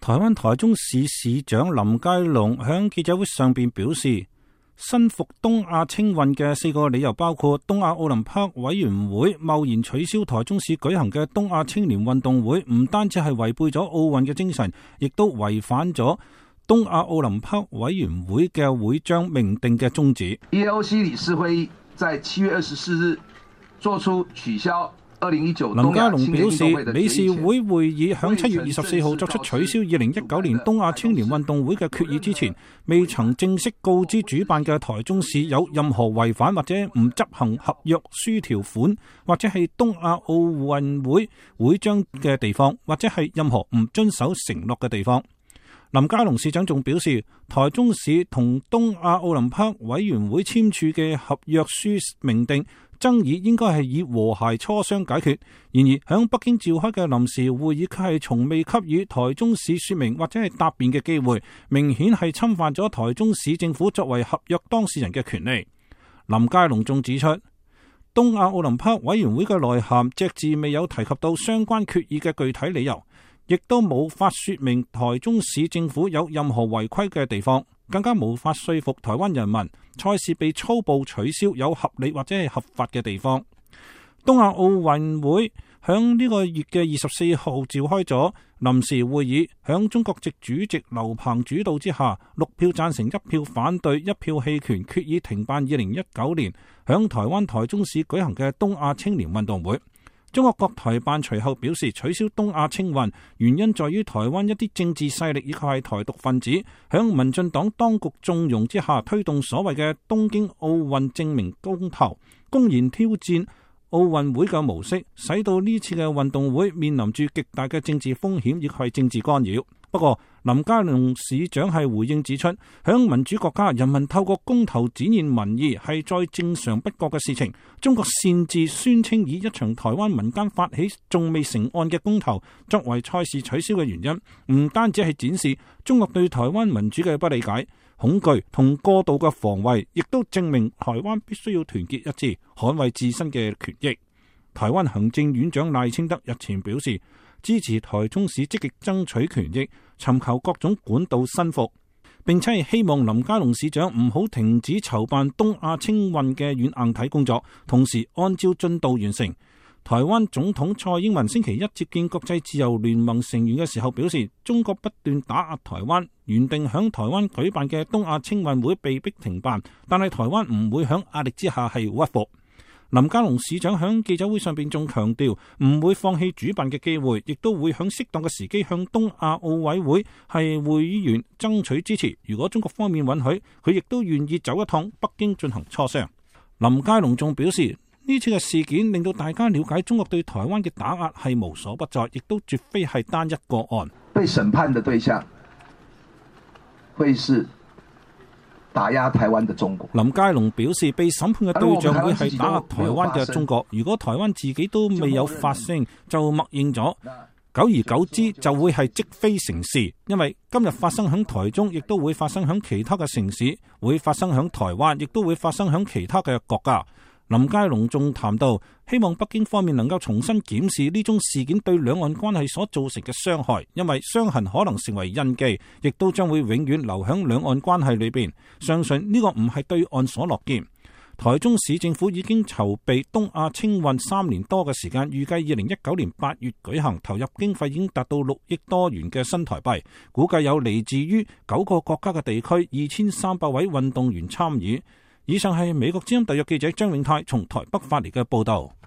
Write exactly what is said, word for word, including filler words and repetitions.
台灣台中市市長林佳龍喺記者會上邊表示，申復東亞青運嘅四個理由包括東亞奧林匹克委員會貿然取消台中市舉行嘅東亞青年運動會，唔單止係違背咗奧運嘅精神，亦都違反咗東亞奧林匹克委員會嘅會章明定嘅宗旨。 E A O C 理事會議在七月二十四日作出取消二零一九林佳龍表示，理事會會議響七月二十四號作出取消二零一九年東亞青年運動會嘅決議之前，未曾正式告知主辦嘅台中市有任何違反或者唔執行合約書條款，或者係東亞奧運會會章嘅地方，或者係任何唔遵守承諾嘅地方。林佳龍市長仲表示，台中市同東亞奧林匹克委員會簽署嘅合約書明定，爭議應該係以和諧磋商解決。然而，響北京召開嘅臨時會議卻係從未給予台中市說明或者係答辯嘅機會，明顯係侵犯咗台中市政府作為合約當事人嘅權利。林佳龍仲指出，東亞奧林匹克委員會嘅內函隻字未有提及到相關決議嘅具體理由，亦都冇法說明台中市政府有任何違規嘅地方，更加無法說服台灣人民賽事被粗暴取消有合理或者係合法嘅地方。東亞奧運會響呢個月嘅二十四號召開咗臨時會議，響中國籍主席劉鵬主導之下，六票贊成，一票反對，一票棄權，決議停辦二零一九年響台灣台中市舉行嘅東亞青年運動會。中國國台辦隨後表示，取消東亞青運原因在於台灣一啲政治勢力以及係台獨分子響民進黨當局縱容之下，推動所謂嘅東京奧運證明公投，公然挑戰奧運會嘅模式，使到呢次嘅運動會面臨住極大嘅政治風險以及係政治干擾。不過林佳龍市長係回應指出，響民主國家，人民透過公投展現民意係再正常不過嘅事情。中國擅自宣稱以一場台灣民間發起仲未成案嘅公投作為賽事取消嘅原因，唔單止係展示中國對台灣民主嘅不理解、恐懼同過度嘅防衛，亦都證明台灣必須要團結一致，捍衛自身嘅權益。台灣行政院長賴清德日前表示，支持台中市積極爭取權益，尋求各種管道申復，並且係希望林佳龍市長唔好停止籌辦東亞青運嘅軟硬體工作，同時按照進度完成。台灣總統蔡英文星期一接見國際自由聯盟成員嘅時候表示，中國不斷打壓台灣，原定響台灣舉辦嘅東亞青運會被迫停辦，但係台灣唔會響壓力之下係屈服。林佳龍市長響記者會上邊仲強調，唔會放棄主辦嘅機會，亦都會響適當嘅時機向東亞奧委會係會員爭取支持。如果中國方面允許，佢亦都願意走一趟北京進行磋商。林佳龍仲表示，呢次嘅事件令到大家了解中國對台灣嘅打壓係無所不在，亦都絕非係單一個案。 被審判的對象會是打壓台灣的中國。 林佳龍表示，被審判嘅對象會係打壓台灣嘅中國。如果台灣自己都未有發聲，就默認咗，久而久之就會係積非成是。因為今日發生響台中，亦都會發生響其他嘅城市，會發生響台灣，亦都會發生響其他嘅國家。林佳龍仲談到，希望北京方面能夠重新檢視呢宗事件對兩岸關係所造成嘅傷害，因為傷痕可能成為印記，亦都將會永遠留響兩岸關係裏邊。相信呢個唔係對岸所樂見。台中市政府已經籌備東亞青運三年多嘅時間，預計二零一九年八月舉行，投入經費已經達到六億多元嘅新台幣，估計有嚟自於九個國家嘅地區二千三百位運動員參與。以上係美國之音特約記者張永泰從台北發嚟嘅報道。